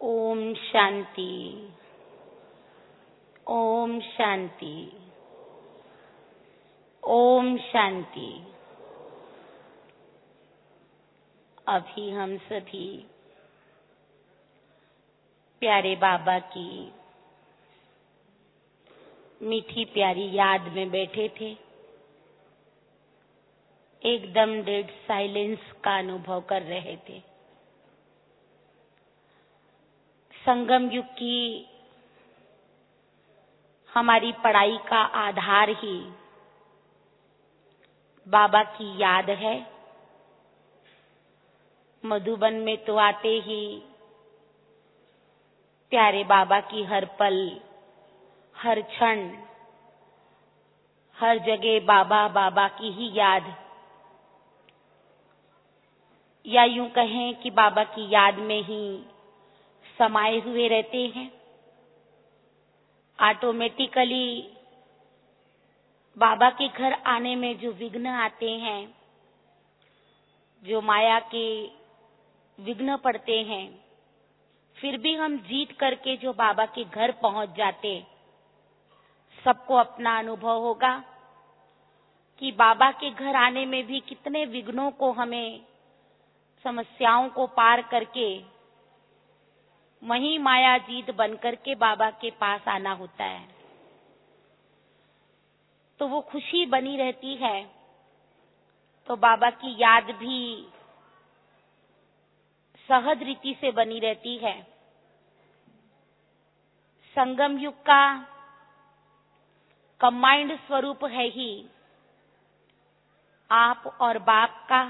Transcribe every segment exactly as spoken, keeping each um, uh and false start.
ओम शांति। ओम शांति। ओम शांति। अभी हम सभी प्यारे बाबा की मीठी प्यारी याद में बैठे थे। एकदम डेड साइलेंस का अनुभव कर रहे थे। संगम युग की हमारी पढ़ाई का आधार ही बाबा की याद है। मधुबन में तो आते ही प्यारे बाबा की हर पल, हर क्षण, हर जगह बाबा बाबा की ही याद, या यूं कहें कि बाबा की याद में ही समाये हुए रहते हैं। ऑटोमेटिकली बाबा के घर आने में जो विघ्न आते हैं, जो माया के विघ्न पड़ते हैं, फिर भी हम जीत करके जो बाबा के घर पहुंच जाते, सबको अपना अनुभव होगा कि बाबा के घर आने में भी कितने विघ्नों को हमें, समस्याओं को पार करके वहीं माया जीत बनकर के बाबा के पास आना होता है। तो वो खुशी बनी रहती है। तो बाबा की याद भी सहज रीति से बनी रहती है। संगम युग का कंबाइंड स्वरूप है ही आप और बाप का।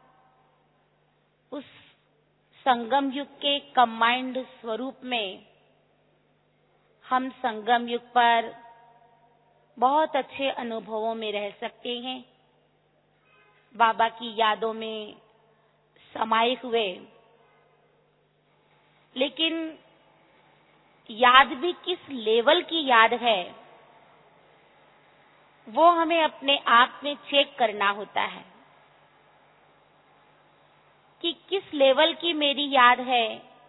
उस संगम युग के कंबाइंड स्वरूप में हम संगम युग पर बहुत अच्छे अनुभवों में रह सकते हैं। बाबा की यादों में समाये हुए। लेकिन याद भी किस लेवल की याद है, वो हमें अपने आप में चेक करना होता है कि किस लेवल की मेरी याद है,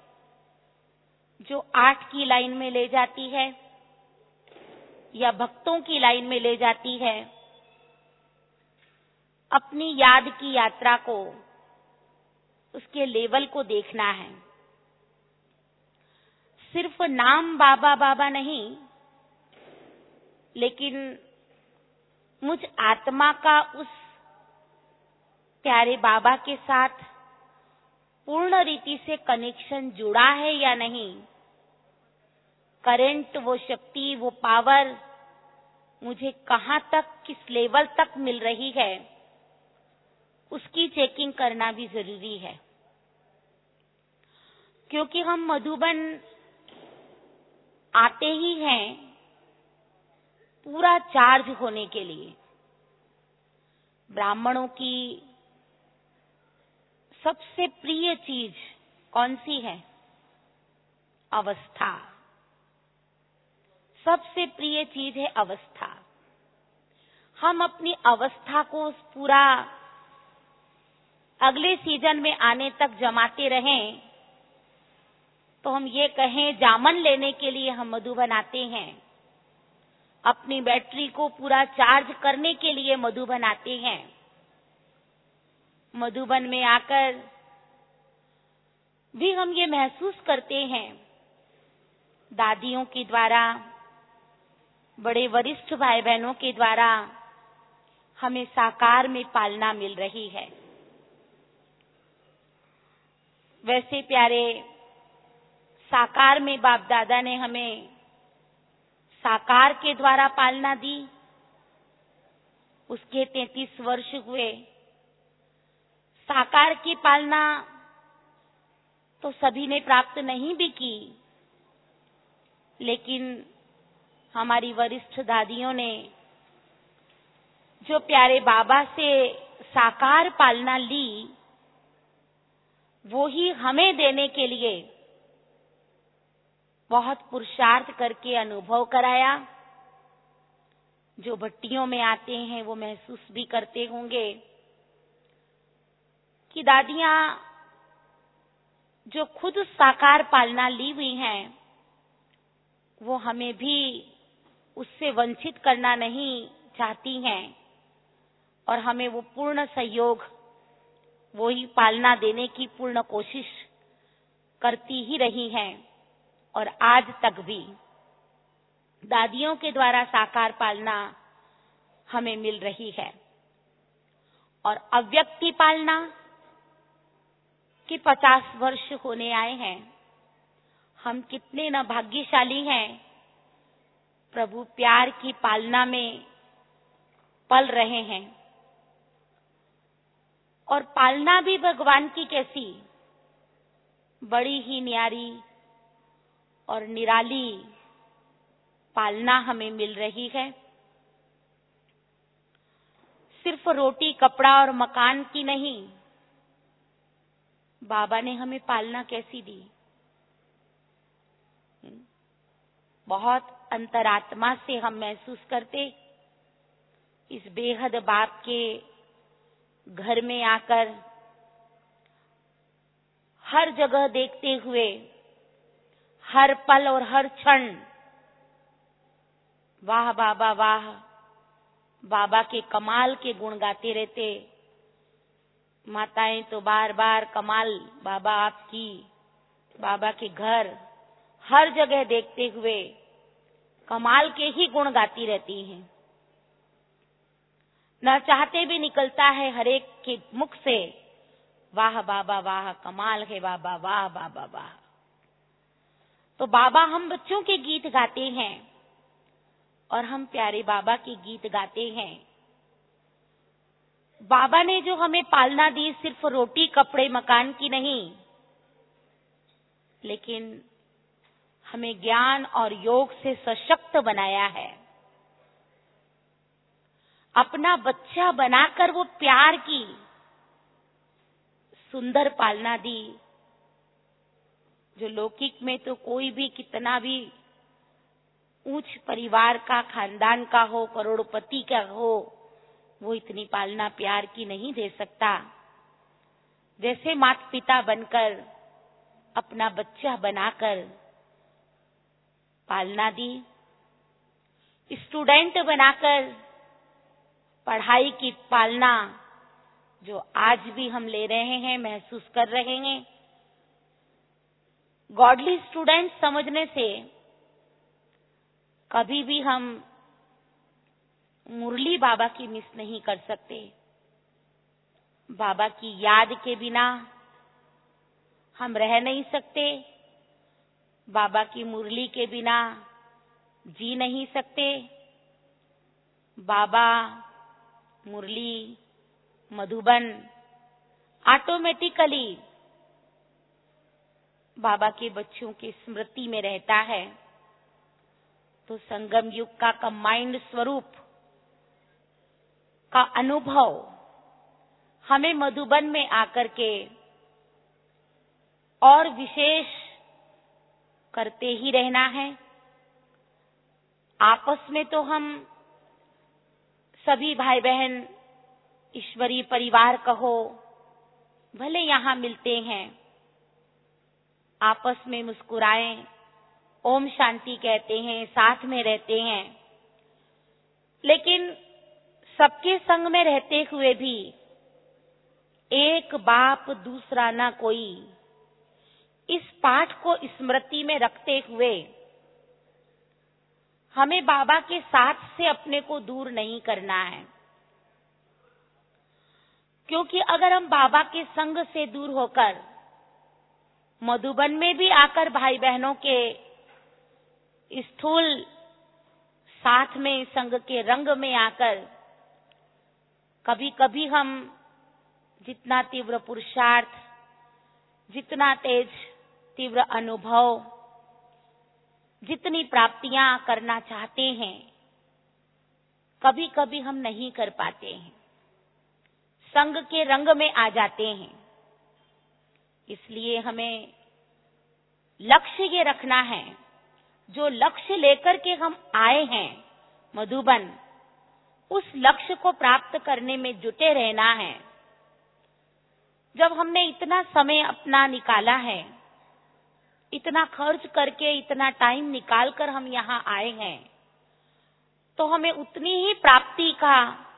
जो आठ की लाइन में ले जाती है या भक्तों की लाइन में ले जाती है। अपनी याद की यात्रा को, उसके लेवल को देखना है। सिर्फ नाम बाबा बाबा नहीं, लेकिन मुझ आत्मा का उस प्यारे बाबा के साथ पूर्ण रीति से कनेक्शन जुड़ा है या नहीं। करंट, वो शक्ति, वो पावर मुझे कहां तक, किस लेवल तक मिल रही है, उसकी चेकिंग करना भी जरूरी है। क्योंकि हम मधुबन आते ही हैं पूरा चार्ज होने के लिए। ब्राह्मणों की सबसे प्रिय चीज कौन सी है? अवस्था। सबसे प्रिय चीज है अवस्था। हम अपनी अवस्था को पूरा अगले सीजन में आने तक जमाते रहें, तो हम ये कहें जामन लेने के लिए हम मधुबन आते हैं। अपनी बैटरी को पूरा चार्ज करने के लिए मधुबन आते हैं। मधुबन में आकर भी हम ये महसूस करते हैं, दादियों के द्वारा, बड़े वरिष्ठ भाई बहनों के द्वारा हमें साकार में पालना मिल रही है। वैसे प्यारे साकार में बाप दादा ने हमें साकार के द्वारा पालना दी। उसके तैंतीस वर्ष हुए। साकार की पालना तो सभी ने प्राप्त नहीं भी की, लेकिन हमारी वरिष्ठ दादियों ने जो प्यारे बाबा से साकार पालना ली, वो ही हमें देने के लिए बहुत पुरुषार्थ करके अनुभव कराया। जो भट्टियों में आते हैं वो महसूस भी करते होंगे कि दादियां जो खुद साकार पालना ली हुई हैं, वो हमें भी उससे वंचित करना नहीं चाहती हैं और हमें वो पूर्ण सहयोग, वो ही पालना देने की पूर्ण कोशिश करती ही रही हैं और आज तक भी दादियों के द्वारा साकार पालना हमें मिल रही है। और अव्यक्ति पालना कि पचास वर्ष होने आए हैं, हम कितने न भाग्यशाली हैं, प्रभु प्यार की पालना में पल रहे हैं। और पालना भी भगवान की कैसी बड़ी ही न्यारी और निराली पालना हमें मिल रही है। सिर्फ रोटी कपड़ा और मकान की नहीं, बाबा ने हमें पालना कैसी दी। बहुत अंतरात्मा से हम महसूस करते, इस बेहद बाप के घर में आकर हर जगह देखते हुए, हर पल और हर क्षण वाह बाबा वाह, बाबा के कमाल के गुण गाते रहते। माताएं तो बार बार कमाल बाबा आपकी, बाबा के घर हर जगह देखते हुए कमाल के ही गुण गाती रहती हैं। न चाहते भी निकलता है हर एक के मुख से, वाह बाबा वाह, कमाल है बाबा, वाह बाबा वाह। तो बाबा हम बच्चों के गीत गाते हैं और हम प्यारे बाबा के गीत गाते हैं। बाबा ने जो हमें पालना दी, सिर्फ रोटी कपड़े मकान की नहीं, लेकिन हमें ज्ञान और योग से सशक्त बनाया है। अपना बच्चा बनाकर वो प्यार की सुंदर पालना दी, जो लौकिक में तो कोई भी कितना भी ऊंच परिवार का, खानदान का हो, करोड़पति का हो, वो इतनी पालना प्यार की नहीं दे सकता जैसे माता पिता बनकर, अपना बच्चा बनाकर पालना दी। स्टूडेंट बनाकर पढ़ाई की पालना जो आज भी हम ले रहे हैं, महसूस कर रहे हैं। गॉडली स्टूडेंट समझने से कभी भी हम मुरली बाबा की मिस नहीं कर सकते। बाबा की याद के बिना हम रह नहीं सकते, बाबा की मुरली के बिना जी नहीं सकते। बाबा, मुरली, मधुबन ऑटोमेटिकली बाबा के बच्चों की स्मृति में रहता है। तो संगम युग का कंबाइंड स्वरूप का अनुभव हमें मधुबन में आकर के और विशेष करते ही रहना है। आपस में तो हम सभी भाई बहन, ईश्वरीय परिवार कहो, भले यहां मिलते हैं, आपस में मुस्कुराएं, ओम शांति कहते हैं, साथ में रहते हैं, लेकिन सबके संग में रहते हुए भी एक बाप दूसरा ना कोई, इस पाठ को स्मृति में रखते हुए हमें बाबा के साथ से अपने को दूर नहीं करना है। क्योंकि अगर हम बाबा के संग से दूर होकर मधुबन में भी आकर भाई बहनों के स्थूल साथ में संग के रंग में आकर कभी कभी हम जितना तीव्र पुरुषार्थ, जितना तेज तीव्र अनुभव, जितनी प्राप्तियां करना चाहते हैं, कभी कभी हम नहीं कर पाते हैं, संग के रंग में आ जाते हैं। इसलिए हमें लक्ष्य ये रखना है, जो लक्ष्य लेकर के हम आए हैं मधुबन, उस लक्ष्य को प्राप्त करने में जुटे रहना है। जब हमने इतना समय अपना निकाला है, इतना खर्च करके, इतना टाइम निकाल कर हम यहाँ आए हैं, तो हमें उतनी ही प्राप्ति का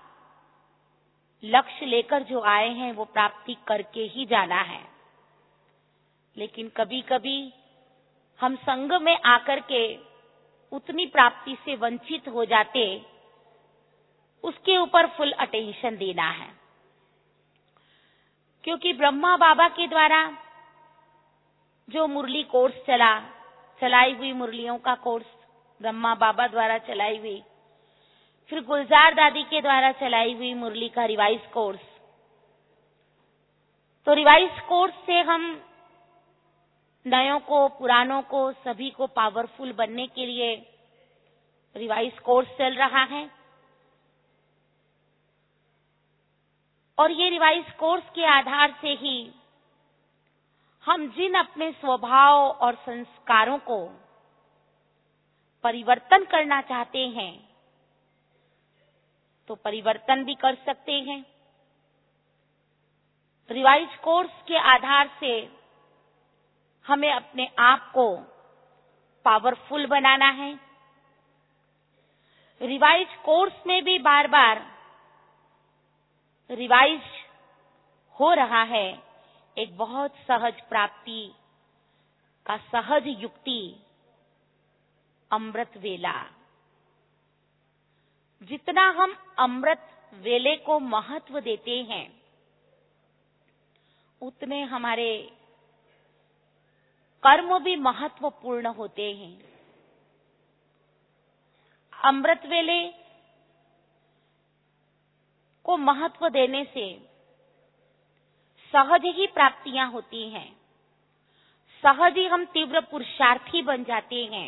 लक्ष्य लेकर जो आए हैं वो प्राप्ति करके ही जाना है। लेकिन कभी कभी हम संग में आकर के उतनी प्राप्ति से वंचित हो जाते, उसके ऊपर फुल अटेंशन देना है। क्योंकि ब्रह्मा बाबा के द्वारा जो मुरली कोर्स चला, चलाई हुई मुरलियों का कोर्स ब्रह्मा बाबा द्वारा चलाई हुई, फिर गुलजार दादी के द्वारा चलाई हुई मुरली का रिवाइज कोर्स, तो रिवाइज कोर्स से हम नयों को, पुरानों को, सभी को पावरफुल बनने के लिए रिवाइज कोर्स चल रहा है। और ये रिवाइज कोर्स के आधार से ही हम जिन अपने स्वभाव और संस्कारों को परिवर्तन करना चाहते हैं, तो परिवर्तन भी कर सकते हैं। रिवाइज कोर्स के आधार से हमें अपने आप को पावरफुल बनाना है। रिवाइज कोर्स में भी बार बार रिवाइज हो रहा है एक बहुत सहज प्राप्ति का सहज युक्ति, अमृत वेला। जितना हम अमृत वेले को महत्व देते हैं, उतने हमारे कर्म भी महत्वपूर्ण होते हैं। अमृत वेले को महत्व देने से सहज ही प्राप्तियां होती हैं, सहज ही हम तीव्र पुरुषार्थी बन जाते हैं।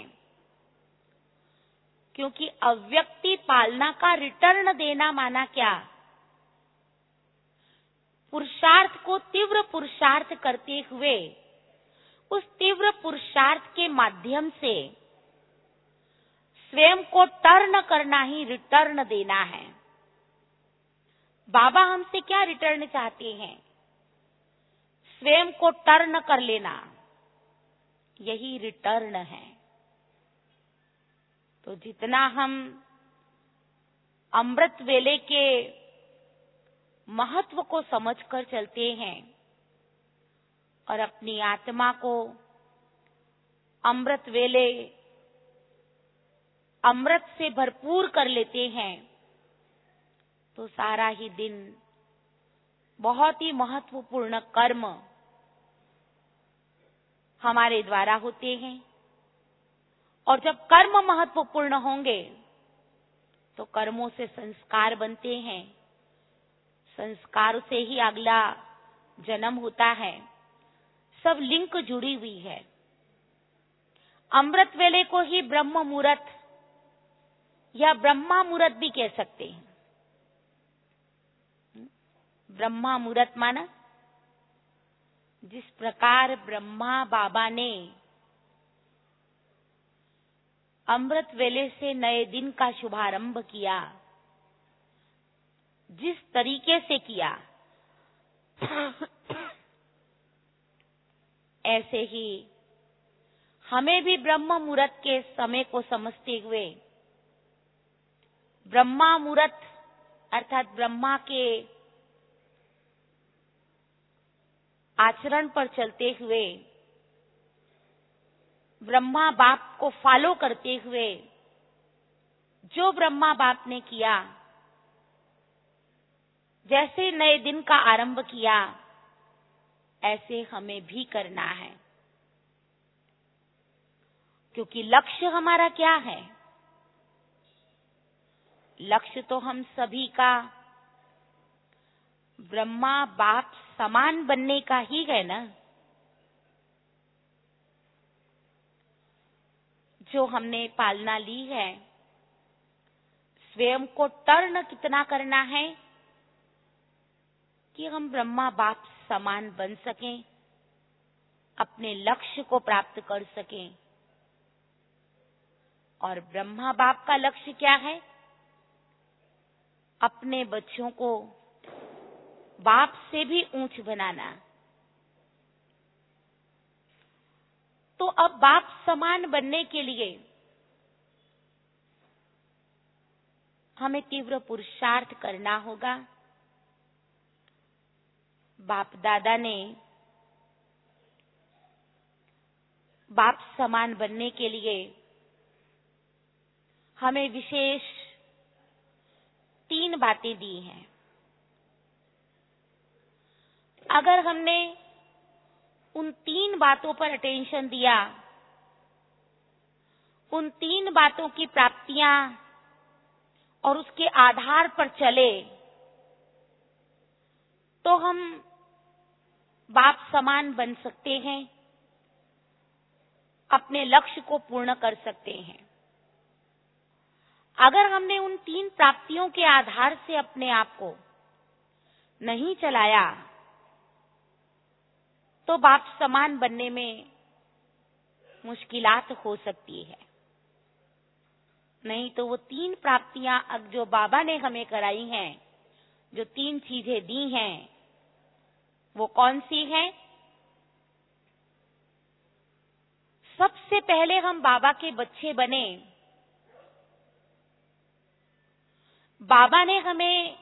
क्योंकि अव्यक्ति पालना का रिटर्न देना माना क्या? पुरुषार्थ को तीव्र पुरुषार्थ करते हुए उस तीव्र पुरुषार्थ के माध्यम से स्वयं को टर्न करना ही रिटर्न देना है। बाबा हमसे क्या रिटर्न चाहते हैं? स्वयं को टर्न कर लेना, यही रिटर्न है। तो जितना हम अमृत वेले के महत्व को समझकर चलते हैं और अपनी आत्मा को अमृत वेले, अमृत से भरपूर कर लेते हैं, तो सारा ही दिन बहुत ही महत्वपूर्ण कर्म हमारे द्वारा होते हैं। और जब कर्म महत्वपूर्ण होंगे तो कर्मों से संस्कार बनते हैं, संस्कार से ही अगला जन्म होता है। सब लिंक जुड़ी हुई है। अमृत वेले को ही ब्रह्म मुहूर्त या ब्रह्मा मुहूर्त भी कह सकते हैं। ब्रह्मा मुहूर्त माना जिस प्रकार ब्रह्मा बाबा ने अमृत वेले से नए दिन का शुभारंभ किया, जिस तरीके से किया, ऐसे ही हमें भी ब्रह्म मुहूर्त के समय को समझते हुए ब्रह्मा मुहूर्त अर्थात ब्रह्मा के आचरण पर चलते हुए, ब्रह्मा बाप को फॉलो करते हुए, जो ब्रह्मा बाप ने किया, जैसे नए दिन का आरंभ किया, ऐसे हमें भी करना है। क्योंकि लक्ष्य हमारा क्या है? लक्ष्य तो हम सभी का ब्रह्मा बाप समान बनने का ही है ना। जो हमने पालना ली है, स्वयं को टर्न कितना करना है कि हम ब्रह्मा बाप समान बन सकें, अपने लक्ष्य को प्राप्त कर सकें। और ब्रह्मा बाप का लक्ष्य क्या है? अपने बच्चों को बाप से भी ऊंच बनाना। तो अब बाप समान बनने के लिए हमें तीव्र पुरुषार्थ करना होगा। बाप दादा ने बाप समान बनने के लिए हमें विशेष तीन बातें दी हैं। अगर हमने उन तीन बातों पर अटेंशन दिया, उन तीन बातों की प्राप्तियां और उसके आधार पर चले, तो हम बाप समान बन सकते हैं, अपने लक्ष्य को पूर्ण कर सकते हैं। अगर हमने उन तीन प्राप्तियों के आधार से अपने आप को नहीं चलाया, तो बाप समान बनने में मुश्किलात हो सकती है। नहीं तो वो तीन प्राप्तियां अब जो बाबा ने हमें कराई हैं, जो तीन चीजें दी हैं, वो कौन सी हैं? सबसे पहले हम बाबा के बच्चे बने। बाबा ने हमें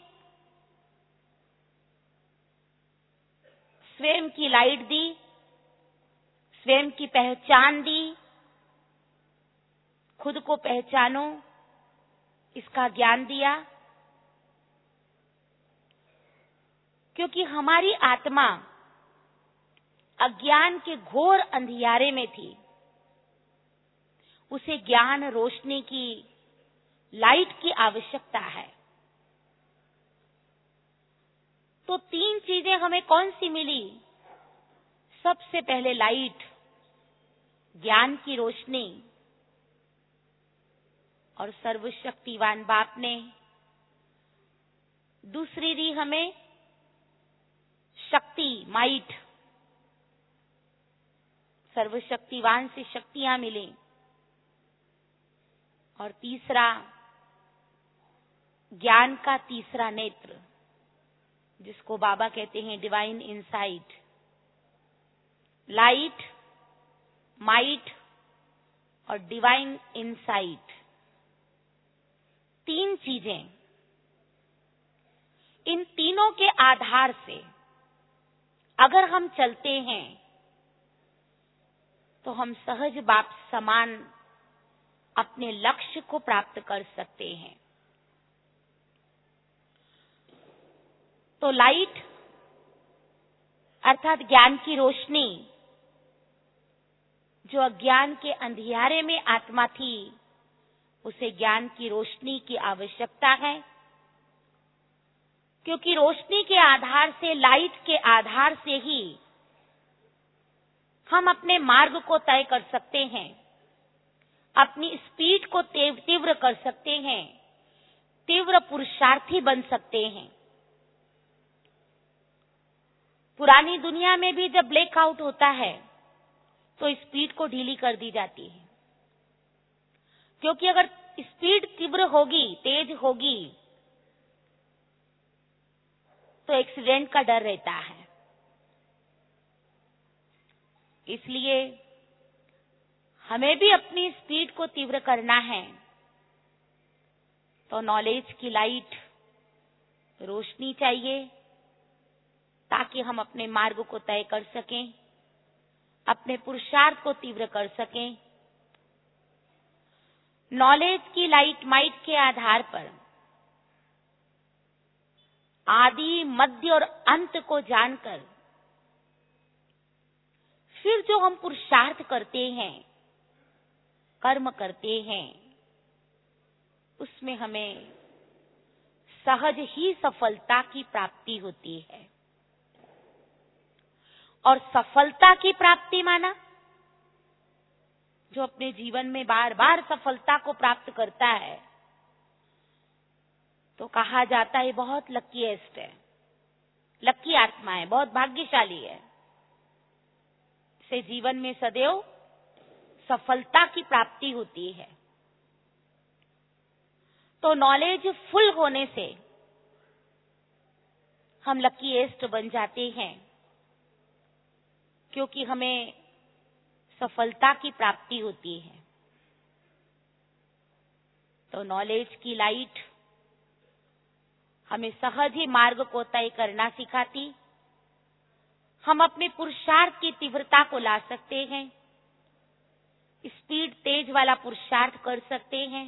स्वयं की लाइट दी, स्वयं की पहचान दी। खुद को पहचानो, इसका ज्ञान दिया। क्योंकि हमारी आत्मा अज्ञान के घोर अंधियारे में थी, उसे ज्ञान रोशनी की, लाइट की आवश्यकता है। तो तीन चीजें हमें कौन सी मिली? सबसे पहले लाइट, ज्ञान की रोशनी, और सर्वशक्तिवान बाप ने दूसरी दी हमें शक्ति, माइट। सर्वशक्तिवान से शक्तियां मिली। और तीसरा, ज्ञान का तीसरा नेत्र, जिसको बाबा कहते हैं डिवाइन इनसाइट। लाइट, माइट और डिवाइन इनसाइट, तीन चीजें। इन तीनों के आधार से अगर हम चलते हैं, तो हम सहज बाप समान अपने लक्ष्य को प्राप्त कर सकते हैं। तो लाइट अर्थात ज्ञान की रोशनी, जो अज्ञान के अंधियारे में आत्मा थी, उसे ज्ञान की रोशनी की आवश्यकता है। क्योंकि रोशनी के आधार से, लाइट के आधार से ही हम अपने मार्ग को तय कर सकते हैं, अपनी स्पीड को तीव्र कर सकते हैं, तीव्र पुरुषार्थी बन सकते हैं। पुरानी दुनिया में भी जब ब्लैकआउट होता है, तो स्पीड को ढीली कर दी जाती है। क्योंकि अगर स्पीड तीव्र होगी, तेज होगी, तो एक्सीडेंट का डर रहता है। इसलिए हमें भी अपनी स्पीड को तीव्र करना है, तो नॉलेज की लाइट, रोशनी चाहिए, ताकि हम अपने मार्ग को तय कर सकें, अपने पुरुषार्थ को तीव्र कर सकें। नॉलेज की लाइट, माइट के आधार पर आदि, मध्य और अंत को जानकर फिर जो हम पुरुषार्थ करते हैं, कर्म करते हैं, उसमें हमें सहज ही सफलता की प्राप्ति होती है। और सफलता की प्राप्ति माना, जो अपने जीवन में बार बार सफलता को प्राप्त करता है, तो कहा जाता है बहुत लकीएस्ट है, लकी आत्मा है, बहुत भाग्यशाली है। से जीवन में सदैव सफलता की प्राप्ति होती है। तो नॉलेज फुल होने से हम लकीएस्ट बन जाते हैं, क्योंकि हमें सफलता की प्राप्ति होती है। तो नॉलेज की लाइट हमें सहज ही मार्ग को तय करना सिखाती। हम अपने पुरुषार्थ की तीव्रता को ला सकते हैं, स्पीड तेज वाला पुरुषार्थ कर सकते हैं।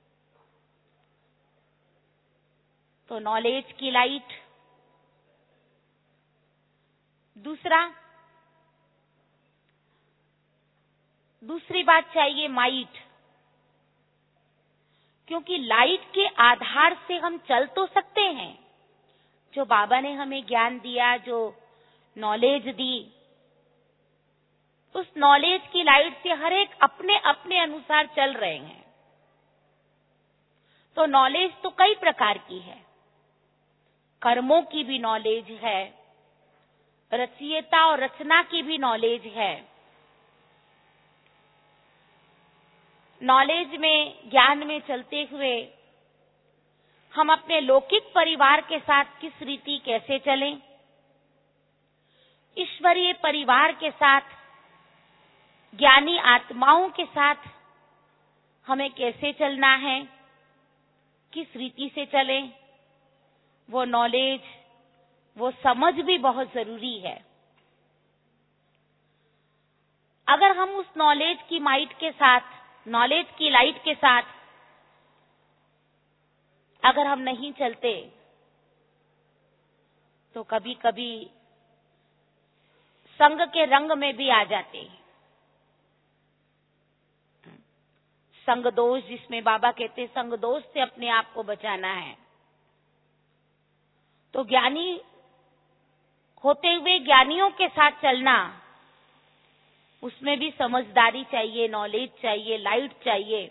तो नॉलेज की लाइट। दूसरा, दूसरी बात चाहिए माइट, क्योंकि लाइट के आधार से हम चल तो सकते हैं। जो बाबा ने हमें ज्ञान दिया, जो नॉलेज दी, उस नॉलेज की लाइट से हर एक अपने अपने अनुसार चल रहे हैं। तो नॉलेज तो कई प्रकार की है। कर्मों की भी नॉलेज है, रचयिता और रचना की भी नॉलेज है। नॉलेज में, ज्ञान में चलते हुए हम अपने लौकिक परिवार के साथ किस रीति कैसे चलें, ईश्वरीय परिवार के साथ, ज्ञानी आत्माओं के साथ हमें कैसे चलना है, किस रीति से चलें, वो नॉलेज, वो समझ भी बहुत जरूरी है। अगर हम उस नॉलेज की माइट के साथ, नॉलेज की लाइट के साथ अगर हम नहीं चलते, तो कभी कभी संग के रंग में भी आ जाते हैं। संग दोष, जिसमें बाबा कहते हैं संग दोष से अपने आप को बचाना है। तो ज्ञानी होते हुए ज्ञानियों के साथ चलना, उसमें भी समझदारी चाहिए, नॉलेज चाहिए, लाइट चाहिए।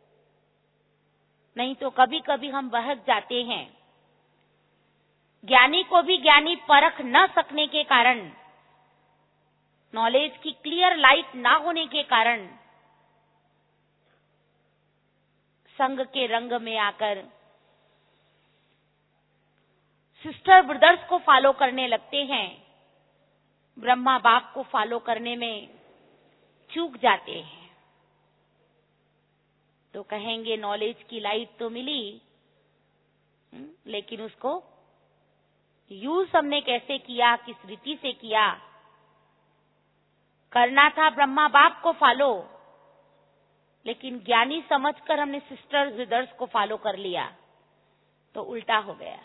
नहीं तो कभी कभी हम बहक जाते हैं। ज्ञानी को भी ज्ञानी परख न सकने के कारण, नॉलेज की क्लियर लाइट ना होने के कारण संग के रंग में आकर सिस्टर ब्रदर्स को फॉलो करने लगते हैं, ब्रह्मा बाप को फॉलो करने में चूक जाते हैं। तो कहेंगे नॉलेज की लाइट तो मिली, लेकिन उसको यूज हमने कैसे किया, किस रीति से किया। करना था ब्रह्मा बाप को फॉलो, लेकिन ज्ञानी समझकर हमने सिस्टर्स ब्रदर्स को फॉलो कर लिया, तो उल्टा हो गया।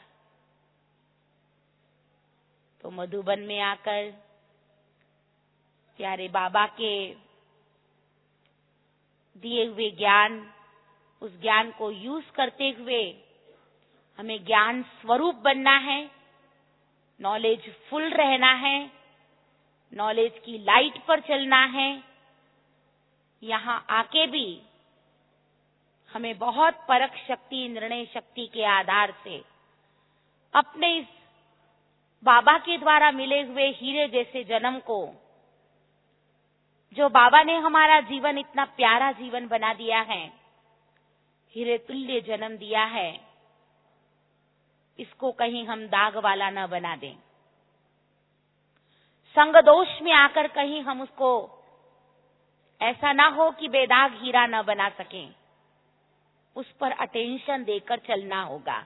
तो मधुबन में आकर प्यारे बाबा के दिए हुए ज्ञान, उस ज्ञान को यूज करते हुए हमें ज्ञान स्वरूप बनना है, नॉलेज फुल रहना है, नॉलेज की लाइट पर चलना है। यहाँ आके भी हमें बहुत परख शक्ति, निर्णय शक्ति के आधार से अपने इस बाबा के द्वारा मिले हुए हीरे जैसे जन्म को, जो बाबा ने हमारा जीवन इतना प्यारा जीवन बना दिया है, हीरे तुल्य जन्म दिया है, इसको कहीं हम दाग वाला न बना दें। संग दोष में आकर कहीं हम उसको ऐसा ना हो कि बेदाग हीरा न बना सकें, उस पर अटेंशन देकर चलना होगा।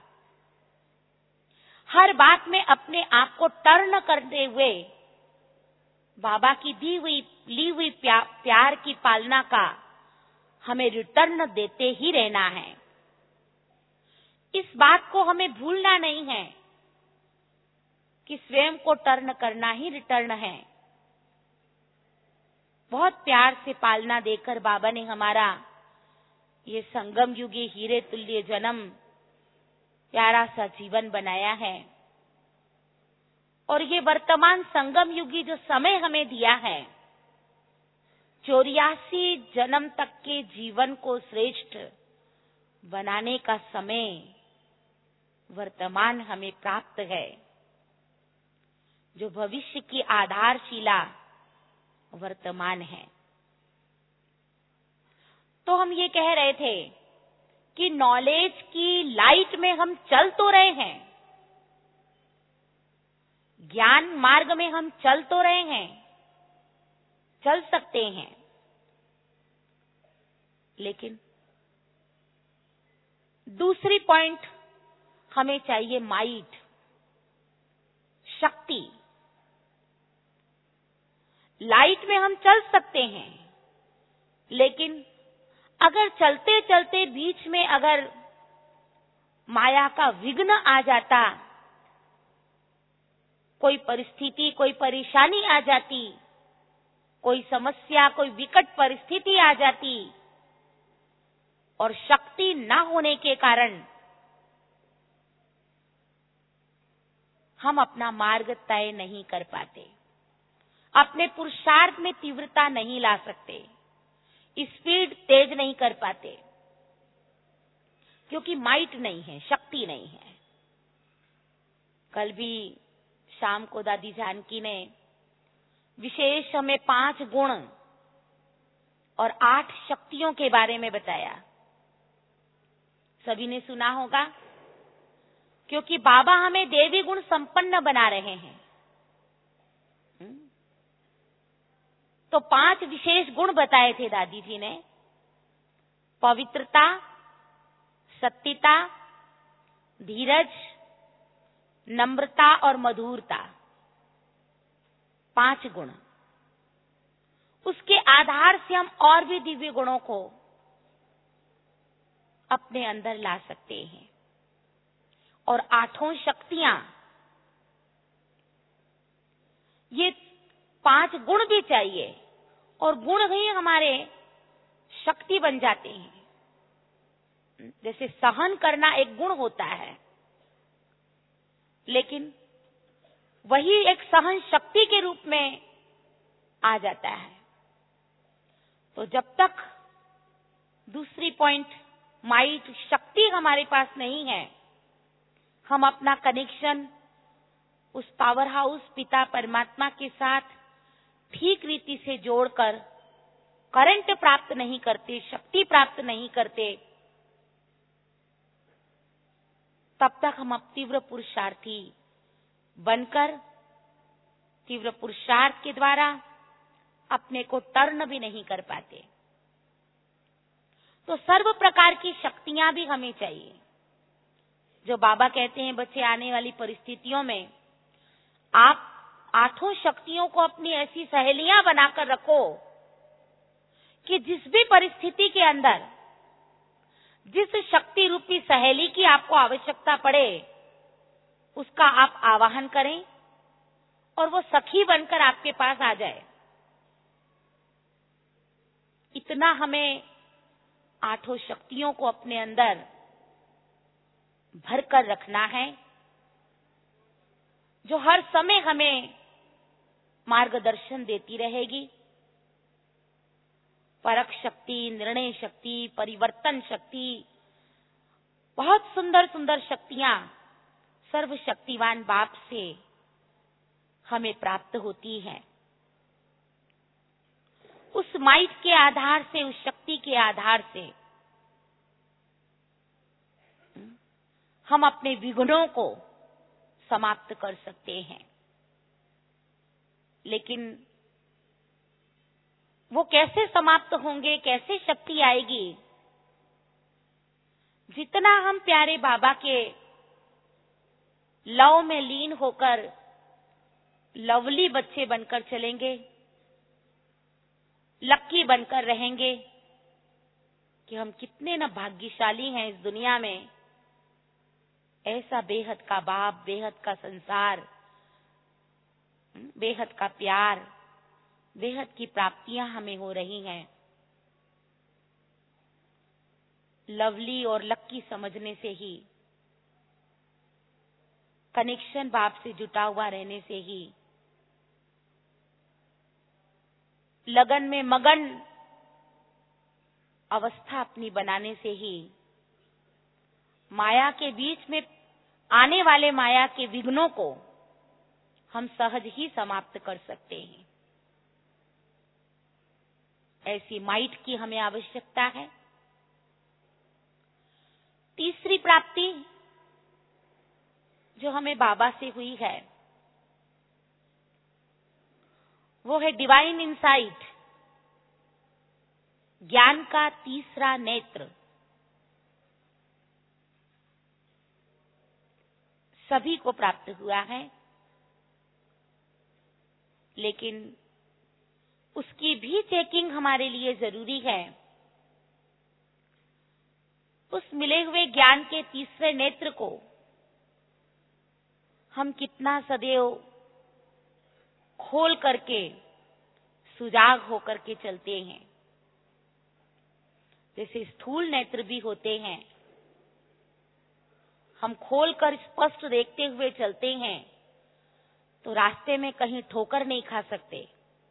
हर बात में अपने आप को टर्न करते हुए बाबा की दी हुई ली हुई प्या, प्यार की पालना का हमें रिटर्न देते ही रहना है। इस बात को हमें भूलना नहीं है कि स्वयं को टर्न करना ही रिटर्न है। बहुत प्यार से पालना देकर बाबा ने हमारा ये संगम युगी हीरे तुल्य जन्म, प्यारा सा जीवन बनाया है। और ये वर्तमान संगम युगी जो समय हमें दिया है, चौरासी जन्म तक के जीवन को श्रेष्ठ बनाने का समय वर्तमान हमें प्राप्त है, जो भविष्य की आधारशिला वर्तमान है। तो हम ये कह रहे थे कि नॉलेज की लाइट में हम चल तो रहे हैं, ज्ञान मार्ग में हम चल तो रहे हैं, चल सकते हैं, लेकिन दूसरी पॉइंट, हमें चाहिए माइट, शक्ति। लाइट में हम चल सकते हैं, लेकिन अगर चलते चलते बीच में अगर माया का विघ्न आ जाता, कोई परिस्थिति, कोई परेशानी आ जाती, कोई समस्या, कोई विकट परिस्थिति आ जाती और शक्ति ना होने के कारण हम अपना मार्ग तय नहीं कर पाते, अपने पुरुषार्थ में तीव्रता नहीं ला सकते, स्पीड तेज नहीं कर पाते, क्योंकि माइट नहीं है, शक्ति नहीं है। कल भी शाम को दादी जानकी ने विशेष हमें पांच गुण और आठ शक्तियों के बारे में बताया। सभी ने सुना होगा, क्योंकि बाबा हमें देवी गुण संपन्न बना रहे हैं। तो पांच विशेष गुण बताए थे दादी जी ने, पवित्रता, सत्यता, धीरज, नम्रता और मधुरता, पांच गुण। उसके आधार से हम और भी दिव्य गुणों को अपने अंदर ला सकते हैं। और आठों शक्तियां, ये पांच गुण भी चाहिए और गुण ही हमारे शक्ति बन जाते हैं। जैसे सहन करना एक गुण होता है, लेकिन वही एक सहन शक्ति के रूप में आ जाता है। तो जब तक दूसरी पॉइंट माइट, शक्ति हमारे पास नहीं है, हम अपना कनेक्शन उस पावर हाउस पिता परमात्मा के साथ ठीक रीति से जोड़कर करंट प्राप्त नहीं करते, शक्ति प्राप्त नहीं करते, तब तक हम अब तीव्र पुरुषार्थी बनकर, तीव्र पुरुषार्थ के द्वारा अपने को टर्न भी नहीं कर पाते। तो सर्व प्रकार की शक्तियां भी हमें चाहिए। जो बाबा कहते हैं, बच्चे आने वाली परिस्थितियों में आप आठों शक्तियों को अपनी ऐसी सहेलियां बनाकर रखो कि जिस भी परिस्थिति के अंदर जिस शक्ति रूपी सहेली की आपको आवश्यकता पड़े, उसका आप आवाहन करें और वो सखी बनकर आपके पास आ जाए। इतना हमें आठों शक्तियों को अपने अंदर भरकर रखना है, जो हर समय हमें मार्गदर्शन देती रहेगी। परख शक्ति, निर्णय शक्ति, परिवर्तन शक्ति, बहुत सुंदर सुंदर शक्तियां सर्वशक्तिवान बाप से हमें प्राप्त होती हैं। उस माइट के आधार से, उस शक्ति के आधार से हम अपने विघ्नों को समाप्त कर सकते हैं। लेकिन वो कैसे समाप्त होंगे, कैसे शक्ति आएगी? जितना हम प्यारे बाबा के लव में लीन होकर लवली बच्चे बनकर चलेंगे, लक्की बनकर रहेंगे कि हम कितने न भाग्यशाली हैं इस दुनिया में, ऐसा बेहद का बाप, बेहद का संसार, बेहद का प्यार, बेहद की प्राप्तियां हमें हो रही हैं। लवली और लक्की समझने से ही, कनेक्शन बाप से जुटा हुआ रहने से ही, लगन में मगन अवस्था अपनी बनाने से ही, माया के बीच में आने वाले माया के विघ्नों को हम सहज ही समाप्त कर सकते हैं। ऐसी माइट की हमें आवश्यकता है। तीसरी प्राप्ति जो हमें बाबा से हुई है, वो है डिवाइन इंसाइट, ज्ञान का तीसरा नेत्र सभी को प्राप्त हुआ है, लेकिन उसकी भी चेकिंग हमारे लिए जरूरी है। उस मिले हुए ज्ञान के तीसरे नेत्र को हम कितना सदैव खोल करके सुजाग होकर के चलते हैं। जैसे स्थूल नेत्र भी होते हैं, हम खोलकर स्पष्ट देखते हुए चलते हैं तो रास्ते में कहीं ठोकर नहीं खा सकते।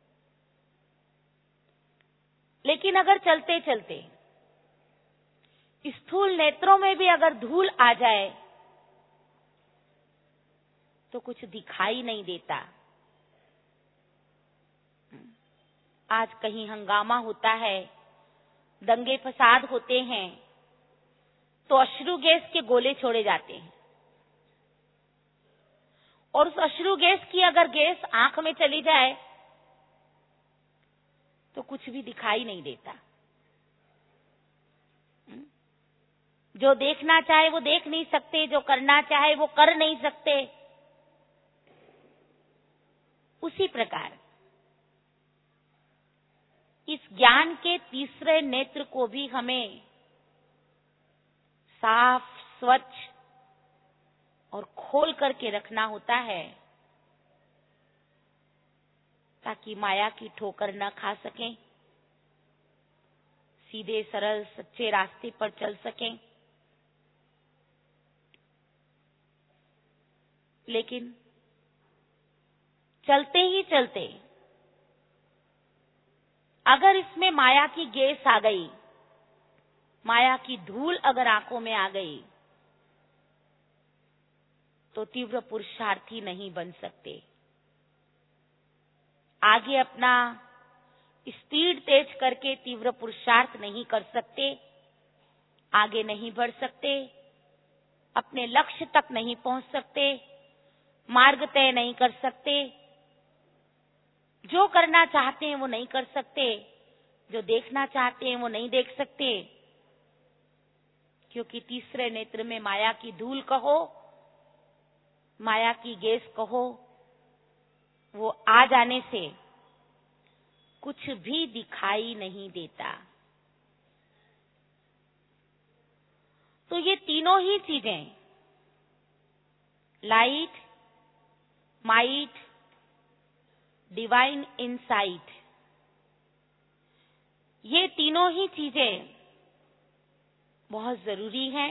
लेकिन अगर चलते चलते स्थूल नेत्रों में भी अगर धूल आ जाए तो कुछ दिखाई नहीं देता। आज कहीं हंगामा होता है, दंगे फसाद होते हैं, तो अश्रु गैस के गोले छोड़े जाते हैं, और उस अश्रु गैस की अगर गैस आंख में चली जाए तो कुछ भी दिखाई नहीं देता। जो देखना चाहे वो देख नहीं सकते, जो करना चाहे वो कर नहीं सकते। उसी प्रकार इस ज्ञान के तीसरे नेत्र को भी हमें साफ, स्वच्छ और खोल करके रखना होता है, ताकि माया की ठोकर न खा सकें, सीधे सरल सच्चे रास्ते पर चल सकें। लेकिन चलते ही चलते अगर इसमें माया की गैस आ गई, माया की धूल अगर आंखों में आ गई, तो तीव्र पुरुषार्थी नहीं बन सकते। आगे अपना स्पीड तेज करके तीव्र पुरुषार्थ नहीं कर सकते, आगे नहीं बढ़ सकते, अपने लक्ष्य तक नहीं पहुंच सकते, मार्ग तय नहीं कर सकते, जो करना चाहते हैं वो नहीं कर सकते, जो देखना चाहते हैं वो नहीं देख सकते, क्योंकि तीसरे नेत्र में माया की धूल कहो, माया की गैस कहो, वो आ जाने से कुछ भी दिखाई नहीं देता। तो ये तीनों ही चीजें, लाइट, माइट, डिवाइन इनसाइट, ये तीनों ही चीजें बहुत जरूरी हैं।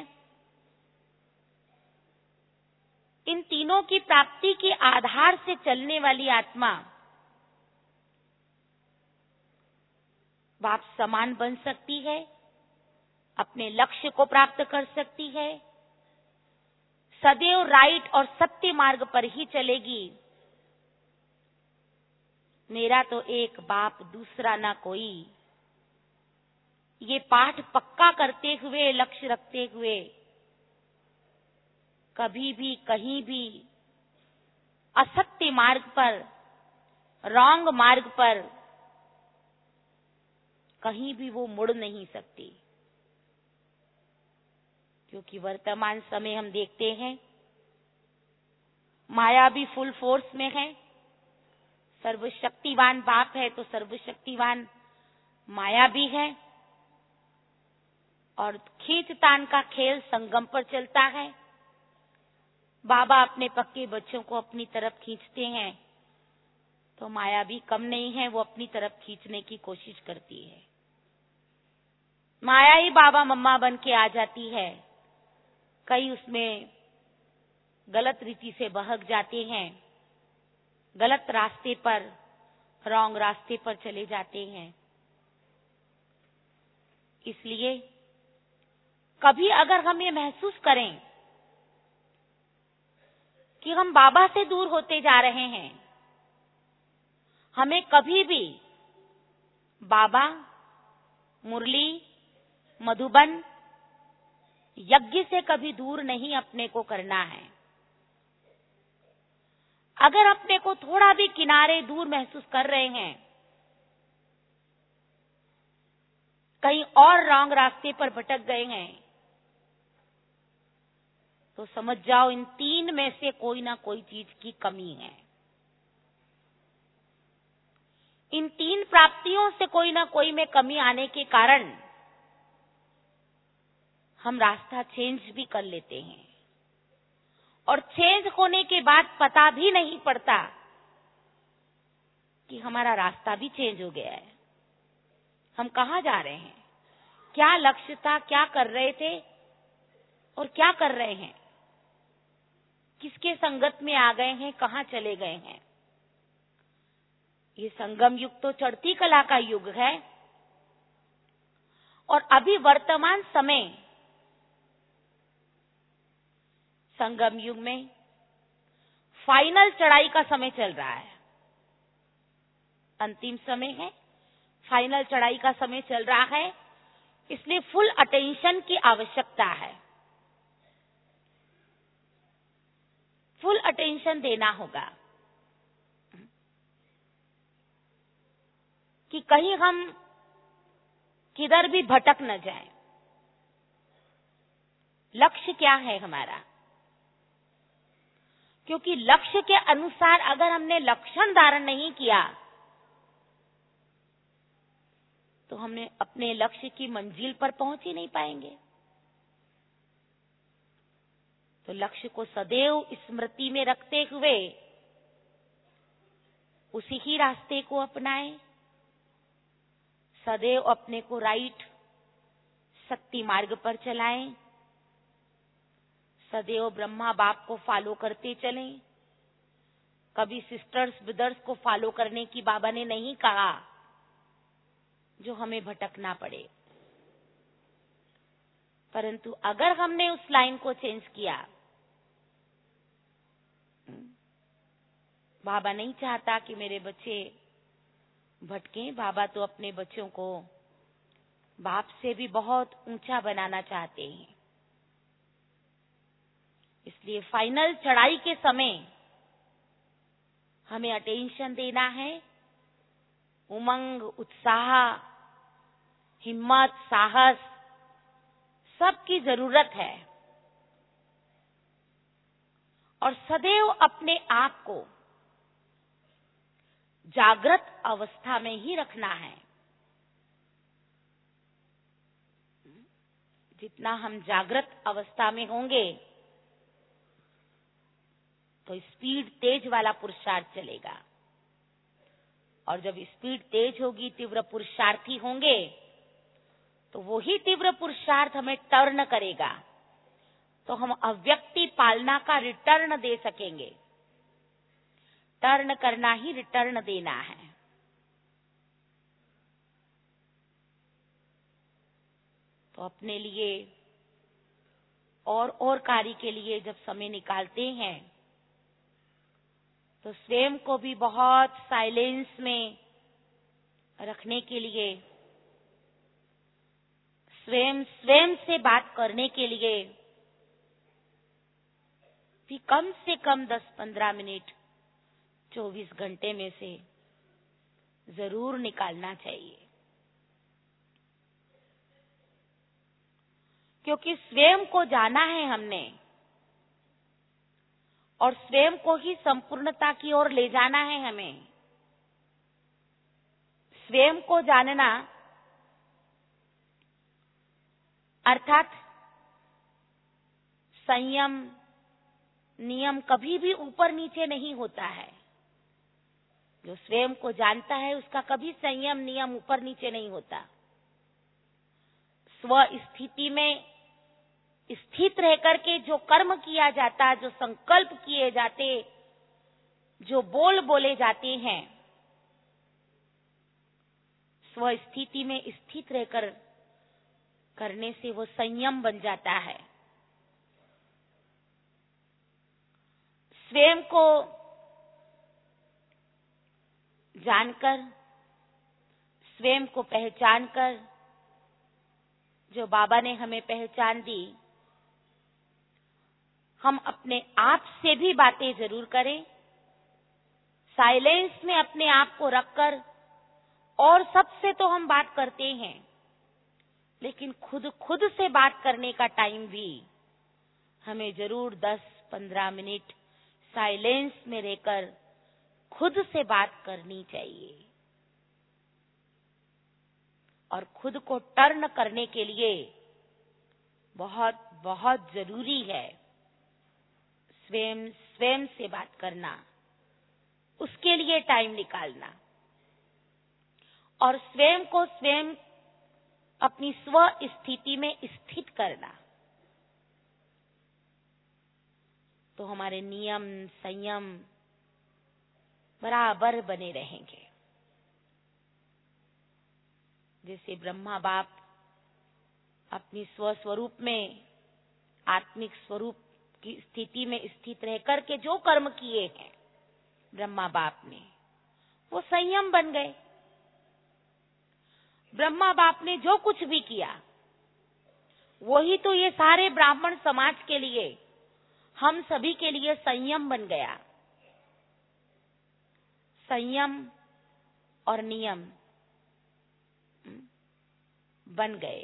इन तीनों की प्राप्ति के आधार से चलने वाली आत्मा बाप समान बन सकती है, अपने लक्ष्य को प्राप्त कर सकती है, सदैव राइट और सत्य मार्ग पर ही चलेगी। मेरा तो एक बाप दूसरा ना कोई, ये पाठ पक्का करते हुए, लक्ष्य रखते हुए कभी भी कहीं भी असत्य मार्ग पर, रॉन्ग मार्ग पर कहीं भी वो मुड़ नहीं सकती। क्योंकि वर्तमान समय हम देखते हैं माया भी फुल फोर्स में है। सर्वशक्तिवान बाप है तो सर्वशक्तिवान माया भी है, और खींचतान का खेल संगम पर चलता है। बाबा अपने पक्के बच्चों को अपनी तरफ खींचते हैं तो माया भी कम नहीं है, वो अपनी तरफ खींचने की कोशिश करती है। माया ही बाबा मम्मा बन के आ जाती है, कई उसमें गलत रीति से बहक जाते हैं, गलत रास्ते पर, रॉन्ग रास्ते पर चले जाते हैं। इसलिए कभी अगर हम ये महसूस करें कि हम बाबा से दूर होते जा रहे हैं, हमें कभी भी बाबा, मुरली, मधुबन, यज्ञ से कभी दूर नहीं अपने को करना है। अगर अपने को थोड़ा भी किनारे दूर महसूस कर रहे हैं, कहीं और रॉन्ग रास्ते पर भटक गए हैं, तो समझ जाओ इन तीन में से कोई ना कोई चीज की कमी है। इन तीन प्राप्तियों से कोई ना कोई में कमी आने के कारण हम रास्ता चेंज भी कर लेते हैं, और चेंज होने के बाद पता भी नहीं पड़ता कि हमारा रास्ता भी चेंज हो गया है। हम कहाँ जा रहे हैं, क्या लक्ष्य था, क्या कर रहे थे और क्या कर रहे हैं, किसके संगत में आ गए हैं, कहाँ चले गए हैं। ये संगम युग तो चढ़ती कला का युग है, और अभी वर्तमान समय संगम युग में फाइनल चढ़ाई का समय चल रहा है। अंतिम समय है, फाइनल चढ़ाई का समय चल रहा है, इसलिए फुल अटेंशन की आवश्यकता है। फुल अटेंशन देना होगा कि कहीं हम किधर भी भटक न जाएं। लक्ष्य क्या है हमारा, क्योंकि लक्ष्य के अनुसार अगर हमने लक्षण धारण नहीं किया तो हमने अपने लक्ष्य की मंजिल पर पहुंच ही नहीं पाएंगे। तो लक्ष्य को सदैव स्मृति में रखते हुए उसी ही रास्ते को अपनाएं, सदैव अपने को राइट शक्ति मार्ग पर चलाएं, सदैव ब्रह्मा बाप को फॉलो करते चलें। कभी सिस्टर्स ब्रदर्स को फॉलो करने की बाबा ने नहीं कहा जो हमें भटकना पड़े, परंतु अगर हमने उस लाइन को चेंज किया, बाबा नहीं चाहता कि मेरे बच्चे भटकें। बाबा तो अपने बच्चों को बाप से भी बहुत ऊंचा बनाना चाहते हैं। इसलिए फाइनल चढ़ाई के समय हमें अटेंशन देना है। उमंग, उत्साह, हिम्मत, साहस सबकी जरूरत है, और सदैव अपने आप को जागृत अवस्था में ही रखना है। जितना हम जागृत अवस्था में होंगे तो स्पीड तेज वाला पुरुषार्थ चलेगा, और जब स्पीड तेज होगी, तीव्र पुरुषार्थी होंगे, तो वही तीव्र पुरुषार्थ हमें टर्न करेगा, तो हम अव्यक्ति पालना का रिटर्न दे सकेंगे। टर्न करना ही रिटर्न देना है। तो अपने लिए और और कार्य के लिए जब समय निकालते हैं तो स्वयं को भी बहुत साइलेंस में रखने के लिए, स्वयं स्वयं से बात करने के लिए भी कम से कम दस पंद्रह मिनट चौबीस घंटे में से जरूर निकालना चाहिए, क्योंकि स्वयं को जाना है हमने, और स्वयं को ही संपूर्णता की ओर ले जाना है हमें। स्वयं को जानना अर्थात संयम, नियम कभी भी ऊपर नीचे नहीं होता है। जो स्वयं को जानता है उसका कभी संयम, नियम ऊपर नीचे नहीं होता। स्व स्थिति में स्थित रह करके जो कर्म किया जाता, जो संकल्प किए जाते, जो बोल बोले जाते हैं, स्व स्थिति में स्थित रहकर करने से वो संयम बन जाता है। स्वयं को जानकर, स्वयं को पहचान कर, जो बाबा ने हमें पहचान दी, हम अपने आप से भी बातें जरूर करें, साइलेंस में अपने आप को रखकर। और सबसे तो हम बात करते हैं, लेकिन खुद खुद से बात करने का टाइम भी हमें जरूर दस पंद्रह मिनट साइलेंस में रहकर खुद से बात करनी चाहिए। और खुद को टर्न करने के लिए बहुत बहुत जरूरी है स्वयं स्वयं से बात करना, उसके लिए टाइम निकालना और स्वयं को स्वयं अपनी स्व स्थिति में स्थित करना। तो हमारे नियम संयम बराबर बने रहेंगे। जैसे ब्रह्मा बाप अपनी स्व स्वरूप में आत्मिक स्वरूप की स्थिति में स्थित रह करके जो कर्म किए हैं ब्रह्मा बाप ने, वो संयम बन गए। ब्रह्मा बाप ने जो कुछ भी किया वही तो ये सारे ब्राह्मण समाज के लिए, हम सभी के लिए संयम बन गया। संयम और नियम बन गए।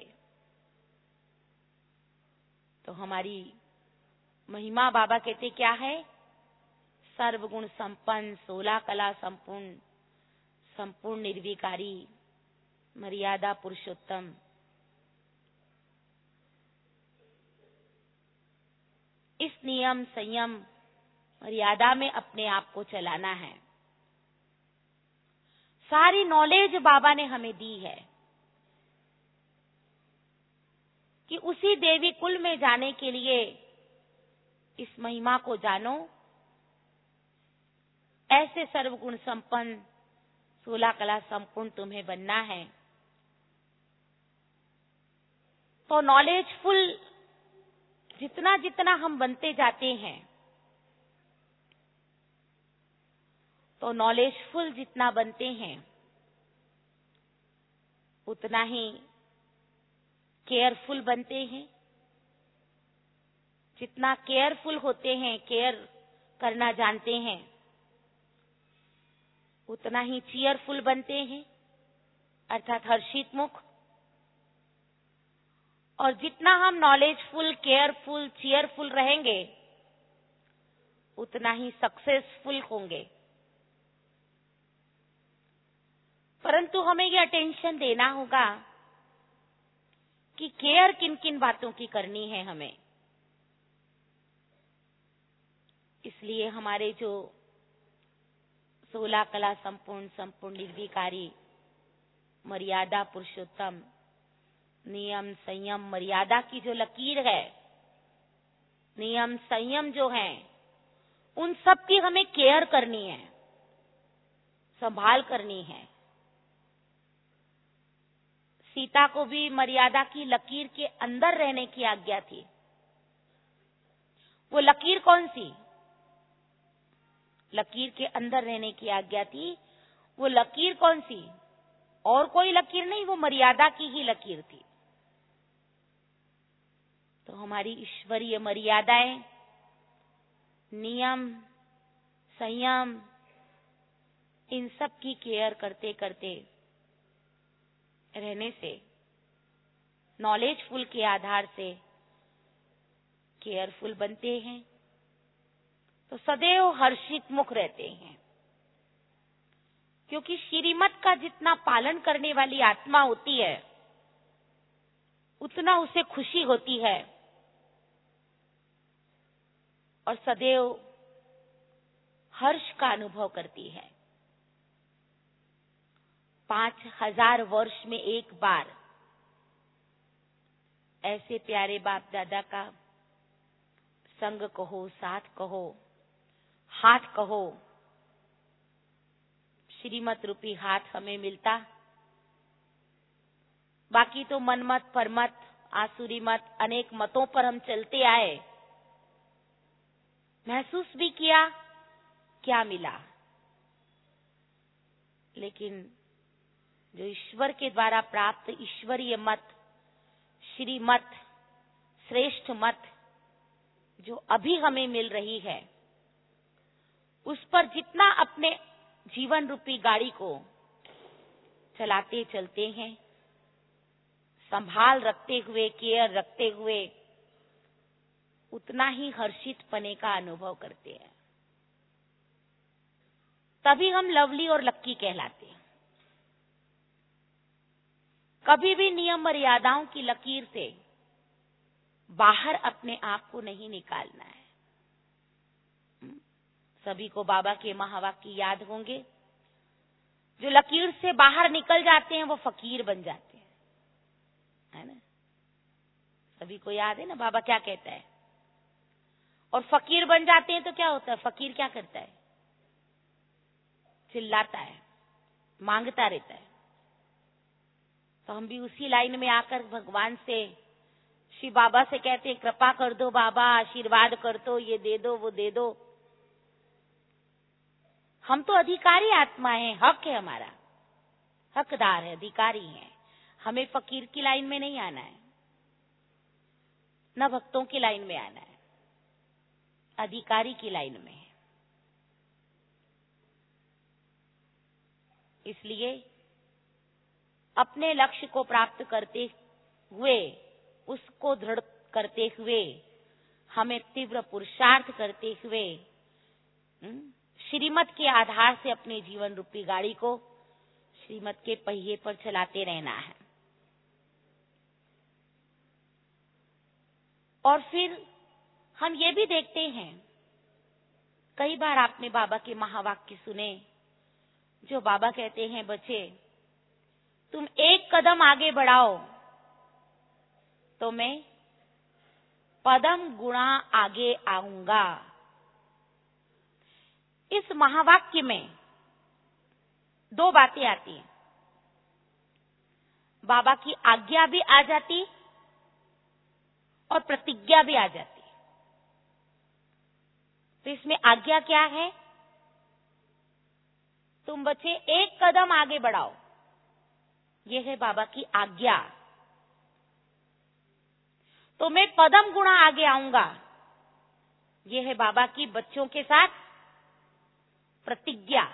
तो हमारी महिमा बाबा कहते क्या है? सर्वगुण संपन्न, सोलह कला संपूर्ण, संपूर्ण निर्विकारी, मर्यादा पुरुषोत्तम। इस नियम संयम मर्यादा में अपने आप को चलाना है। सारी नॉलेज बाबा ने हमें दी है कि उसी देवी कुल में जाने के लिए इस महिमा को जानो। ऐसे सर्वगुण संपन्न, सोलह कला संपूर्ण तुम्हें बनना है। तो नॉलेजफुल जितना जितना हम बनते जाते हैं, तो नॉलेजफुल जितना बनते हैं उतना ही केयरफुल बनते हैं। जितना केयरफुल होते हैं, केयर करना जानते हैं, उतना ही चीयरफुल बनते हैं, अर्थात हर्षित मुख। और जितना हम नॉलेजफुल, केयरफुल, चीयरफुल रहेंगे उतना ही सक्सेसफुल होंगे। परंतु हमें ये अटेंशन देना होगा कि केयर किन किन बातों की करनी है हमें। इसलिए हमारे जो सोलह कला संपूर्ण, संपूर्ण निर्विकारी, मर्यादा पुरुषोत्तम, नियम संयम मर्यादा की जो लकीर है, नियम संयम जो है, उन सब की हमें केयर करनी है, संभाल करनी है। सीता को भी मर्यादा की लकीर के अंदर रहने की आज्ञा थी। वो लकीर कौन सी? लकीर के अंदर रहने की आज्ञा थी। वो लकीर कौन सी? और कोई लकीर नहीं, वो मर्यादा की ही लकीर थी। तो हमारी ईश्वरीय मर्यादाएं, नियम, संयम, इन सब की केयर करते करते रहने से, नॉलेजफुल के आधार से केयरफुल बनते हैं, तो सदैव हर्षित मुख रहते हैं। क्योंकि श्रीमत का जितना पालन करने वाली आत्मा होती है उतना उसे खुशी होती है और सदैव हर्ष का अनुभव करती है। पांच हजार वर्ष में एक बार ऐसे प्यारे बाप दादा का संग कहो, साथ कहो, हाथ कहो, श्रीमत रूपी हाथ हमें मिलता। बाकी तो मनमत, परमत, आसुरी मत, अनेक मतों पर हम चलते आए, महसूस भी किया क्या मिला। लेकिन जो ईश्वर के द्वारा प्राप्त ईश्वरीय मत, श्रीमत, श्रेष्ठ मत जो अभी हमें मिल रही है, उस पर जितना अपने जीवन रूपी गाड़ी को चलाते चलते हैं, संभाल रखते हुए, केयर रखते हुए उतना ही हर्षित पने का अनुभव करते हैं। तभी हम लवली और लक्की कहलाते हैं। कभी भी नियम मर्यादाओं की लकीर से बाहर अपने आप को नहीं निकालना है। सभी को बाबा के महावाक्य याद होंगे, जो लकीर से बाहर निकल जाते हैं वो फकीर बन जाते हैं, है ना? सभी को याद है ना बाबा क्या कहता है? और फकीर बन जाते हैं तो क्या होता है? फकीर क्या करता है? चिल्लाता है, मांगता रहता है। तो हम भी उसी लाइन में आकर भगवान से, श्री बाबा से कहते हैं, कृपा कर दो बाबा, आशीर्वाद कर दो, ये दे दो, वो दे दो। हम तो अधिकारी आत्मा हैं, हक है हमारा, हकदार है, अधिकारी हैं। हमें फकीर की लाइन में नहीं आना है, न भक्तों की लाइन में आना है, अधिकारी की लाइन में है। इसलिए अपने लक्ष्य को प्राप्त करते हुए, उसको दृढ़ करते हुए, हमें तीव्र पुरुषार्थ करते हुए श्रीमत के आधार से अपने जीवन रूपी गाड़ी को श्रीमत के पहिए पर चलाते रहना है। और फिर हम ये भी देखते हैं, कई बार आपने बाबा के महावाक्य सुने, जो बाबा कहते हैं, बच्चे तुम एक कदम आगे बढ़ाओ तो मैं पदम गुणा आगे आऊंगा। इस महावाक्य में दो बातें आती हैं। बाबा की आज्ञा भी आ जाती और प्रतिज्ञा भी आ जाती। तो इसमें आज्ञा क्या है? तुम बच्चे एक कदम आगे बढ़ाओ, यह है बाबा की आज्ञा। तो मैं पदम गुणा आगे आऊंगा, यह है बाबा की बच्चों के साथ प्रतिज्ञा।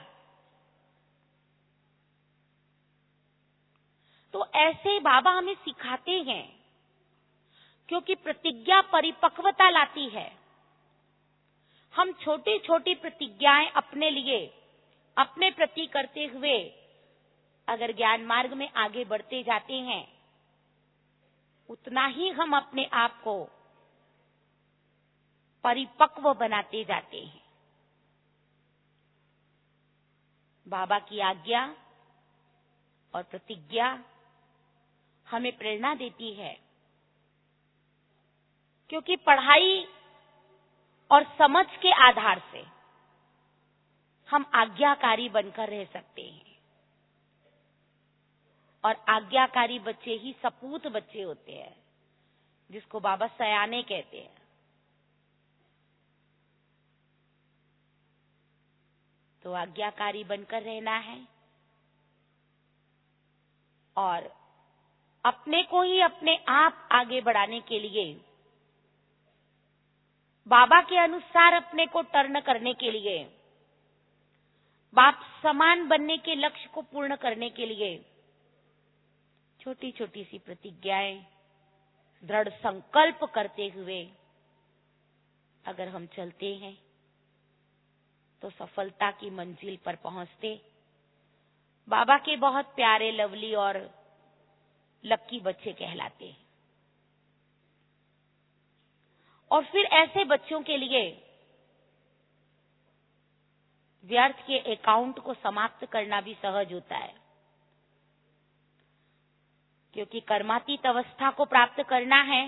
तो ऐसे बाबा हमें सिखाते हैं, क्योंकि प्रतिज्ञा परिपक्वता लाती है। हम छोटी छोटी प्रतिज्ञाएं अपने लिए, अपने प्रति करते हुए अगर ज्ञान मार्ग में आगे बढ़ते जाते हैं, उतना ही हम अपने आप को परिपक्व बनाते जाते हैं। बाबा की आज्ञा और प्रतिज्ञा हमें प्रेरणा देती है, क्योंकि पढ़ाई और समझ के आधार से हम आज्ञाकारी बनकर रह सकते हैं। और आज्ञाकारी बच्चे ही सपूत बच्चे होते हैं, जिसको बाबा सयाने कहते हैं। तो आज्ञाकारी बनकर रहना है और अपने को ही अपने आप आगे बढ़ाने के लिए, बाबा के अनुसार अपने को टर्न करने के लिए, बाप समान बनने के लक्ष्य को पूर्ण करने के लिए छोटी छोटी सी प्रतिज्ञाएं, दृढ़ संकल्प करते हुए अगर हम चलते हैं तो सफलता की मंजिल पर पहुंचते बाबा के बहुत प्यारे, लवली और लक्की बच्चे कहलाते हैं। और फिर ऐसे बच्चों के लिए व्यर्थ के अकाउंट को समाप्त करना भी सहज होता है, क्योंकि कर्मातीत अवस्था को प्राप्त करना है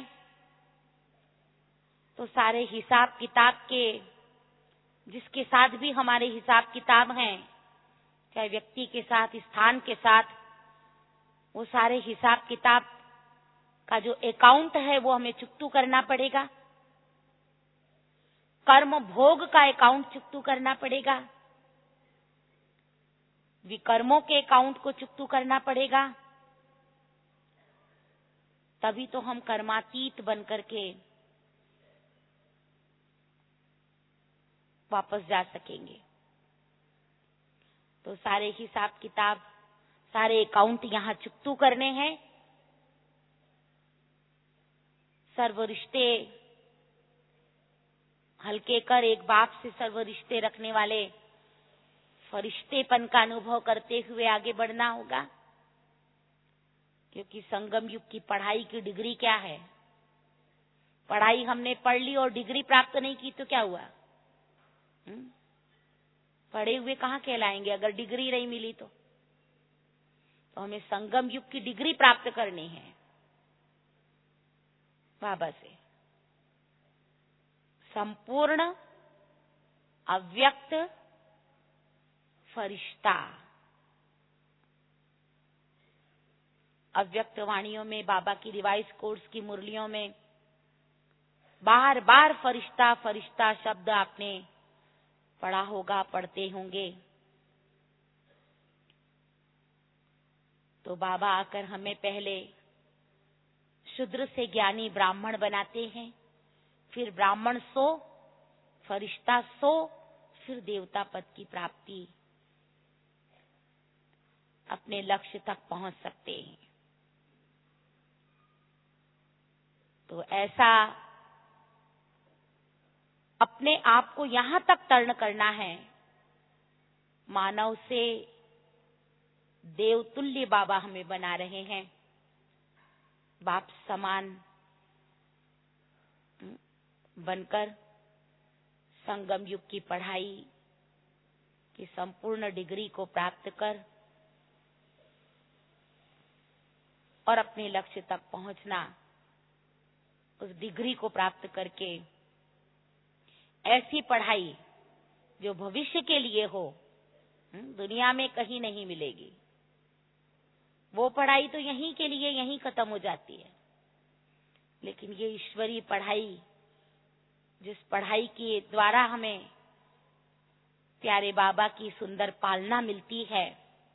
तो सारे हिसाब किताब के, जिसके साथ भी हमारे हिसाब किताब हैं, चाहे व्यक्ति के साथ, स्थान के साथ, वो सारे हिसाब किताब का जो अकाउंट है वो हमें चुकतू करना पड़ेगा। कर्म भोग का अकाउंट चुकतू करना पड़ेगा, विकर्मों के अकाउंट को चुकतू करना पड़ेगा। तभी तो हम कर्मातीत बनकर के वापस जा सकेंगे। तो सारे हिसाब किताब, सारे अकाउंट यहां चुकतू करने हैं सर्व रिश्ते हल्के कर एक बाप से सर्व रिश्ते रखने वाले फरिश्तेपन का अनुभव करते हुए आगे बढ़ना होगा। क्योंकि संगम युग की पढ़ाई की डिग्री क्या है? पढ़ाई हमने पढ़ ली और डिग्री प्राप्त नहीं की तो क्या हुआ? हुँ? पढ़े हुए कहाँ कहलाएंगे अगर डिग्री नहीं मिली तो? तो हमें संगम युग की डिग्री प्राप्त करनी है बाबा से। संपूर्ण अव्यक्त फरिश्ता। अव्यक्त वाणियों में, बाबा की रिवाइज कोर्स की मुरलियों में बार बार फरिश्ता फरिश्ता शब्द आपने पढ़ा होगा, पढ़ते होंगे। तो बाबा आकर हमें पहले शूद्र से ज्ञानी ब्राह्मण बनाते हैं, फिर ब्राह्मण सो, फरिश्ता सो, फिर देवता पद की प्राप्ति, अपने लक्ष्य तक पहुंच सकते हैं। तो ऐसा अपने आप को यहां तक तर्ण करना है, मानव से देवतुल्य बाबा हमें बना रहे हैं, बाप समान बनकर संगम युग की पढ़ाई की संपूर्ण डिग्री को प्राप्त कर और अपने लक्ष्य तक पहुंचना, उस डिग्री को प्राप्त करके ऐसी पढ़ाई जो भविष्य के लिए हो, दुनिया में कहीं नहीं मिलेगी। वो पढ़ाई तो यहीं के लिए यहीं खत्म हो जाती है, लेकिन ये ईश्वरीय पढ़ाई, जिस पढ़ाई के द्वारा हमें प्यारे बाबा की सुंदर पालना मिलती है,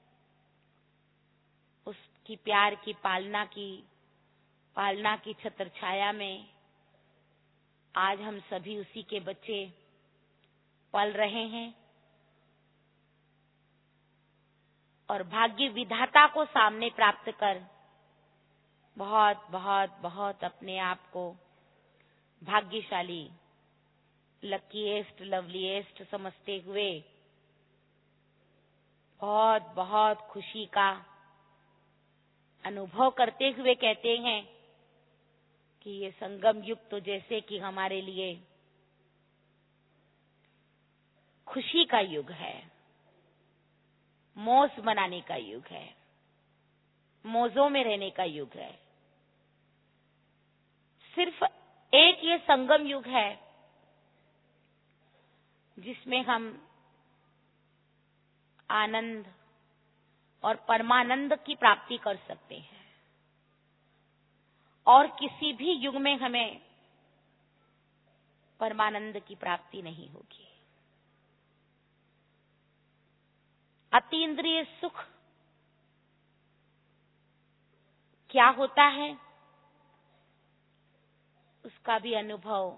उसकी प्यार की पालना की पालना की छत्र छाया में आज हम सभी उसी के बच्चे पल रहे हैं और भाग्य विधाता को सामने प्राप्त कर बहुत बहुत बहुत अपने आप को भाग्यशाली, लकीएस्ट, लवलीएस्ट समझते हुए बहुत बहुत खुशी का अनुभव करते हुए कहते हैं कि ये संगम युग तो जैसे कि हमारे लिए खुशी का युग है, मौज मनाने का युग है, मौजों में रहने का युग है। सिर्फ एक ये संगम युग है जिसमें हम आनंद और परमानंद की प्राप्ति कर सकते हैं, और किसी भी युग में हमें परमानंद की प्राप्ति नहीं होगी। अतीन्द्रिय सुख क्या होता है, उसका भी अनुभव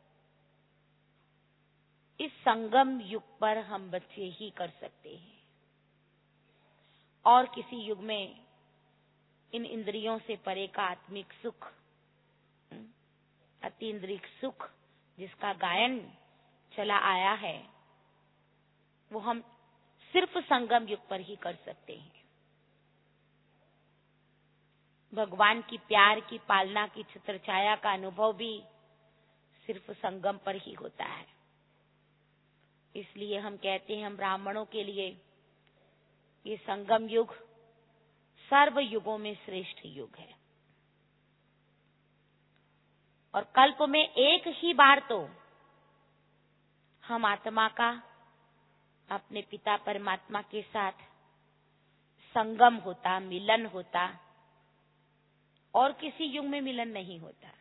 इस संगम युग पर हम बच्चे ही कर सकते हैं, और किसी युग में इन इंद्रियों से परे का आत्मिक सुख, अतीन्द्रिय सुख जिसका गायन चला आया है, वो हम सिर्फ संगम युग पर ही कर सकते हैं। भगवान की प्यार की पालना की छत्र छाया का अनुभव भी सिर्फ संगम पर ही होता है। इसलिए हम कहते हैं, हम ब्राह्मणों के लिए ये संगम युग सर्व युगों में श्रेष्ठ युग है, और कल्प में एक ही बार तो हम आत्मा का अपने पिता परमात्मा के साथ संगम होता, मिलन होता, और किसी युग में मिलन नहीं होता।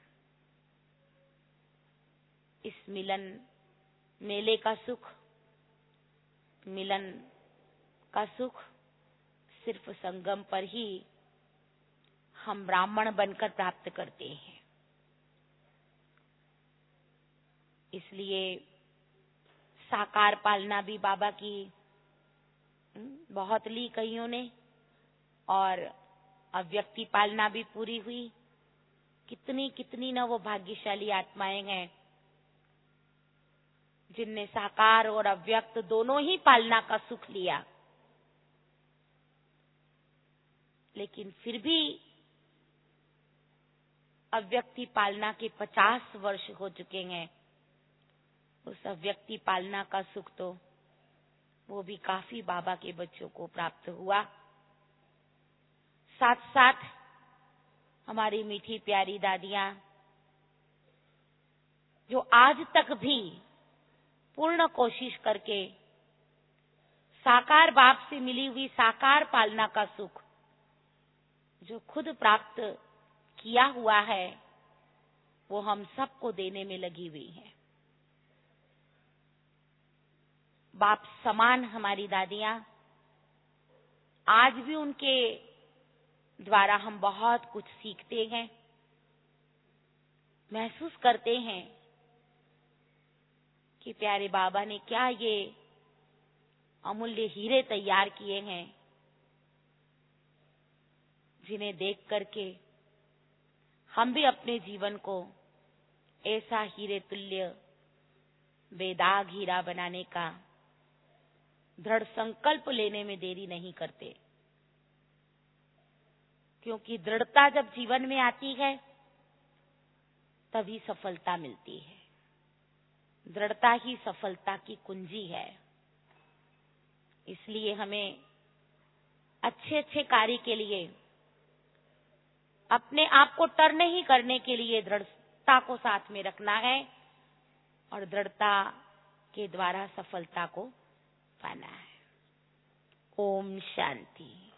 इस मिलन मेले का सुख, मिलन का सुख सिर्फ संगम पर ही हम ब्राह्मण बनकर प्राप्त करते हैं। इसलिए साकार पालना भी बाबा की बहुत ली कईयों ने, और अव्यक्ति पालना भी पूरी हुई, कितनी कितनी न वो भाग्यशाली आत्माएं हैं जिनने साकार और अव्यक्त दोनों ही पालना का सुख लिया, लेकिन फिर भी अव्यक्ति पालना के पचास वर्ष हो चुके हैं। उस अव्यक्ति पालना का सुख तो वो भी काफी बाबा के बच्चों को प्राप्त हुआ। साथ साथ हमारी मीठी प्यारी दादियां जो आज तक भी पूर्ण कोशिश करके साकार बाप से मिली हुई साकार पालना का सुख जो खुद प्राप्त किया हुआ है वो हम सबको देने में लगी हुई है। बाप समान हमारी दादियां, आज भी उनके द्वारा हम बहुत कुछ सीखते हैं, महसूस करते हैं कि प्यारे बाबा ने क्या ये अमूल्य हीरे तैयार किए हैं, जिन्हें देख करके हम भी अपने जीवन को ऐसा हीरे तुल्य बेदाग हीरा बनाने का दृढ़ संकल्प लेने में देरी नहीं करते, क्योंकि दृढ़ता जब जीवन में आती है तभी सफलता मिलती है। दृढ़ता ही सफलता की कुंजी है। इसलिए हमें अच्छे अच्छे कार्य के लिए अपने आप को टर नहीं करने के लिए दृढ़ता को साथ में रखना है और दृढ़ता के द्वारा सफलता को पाना है। ओम शांति।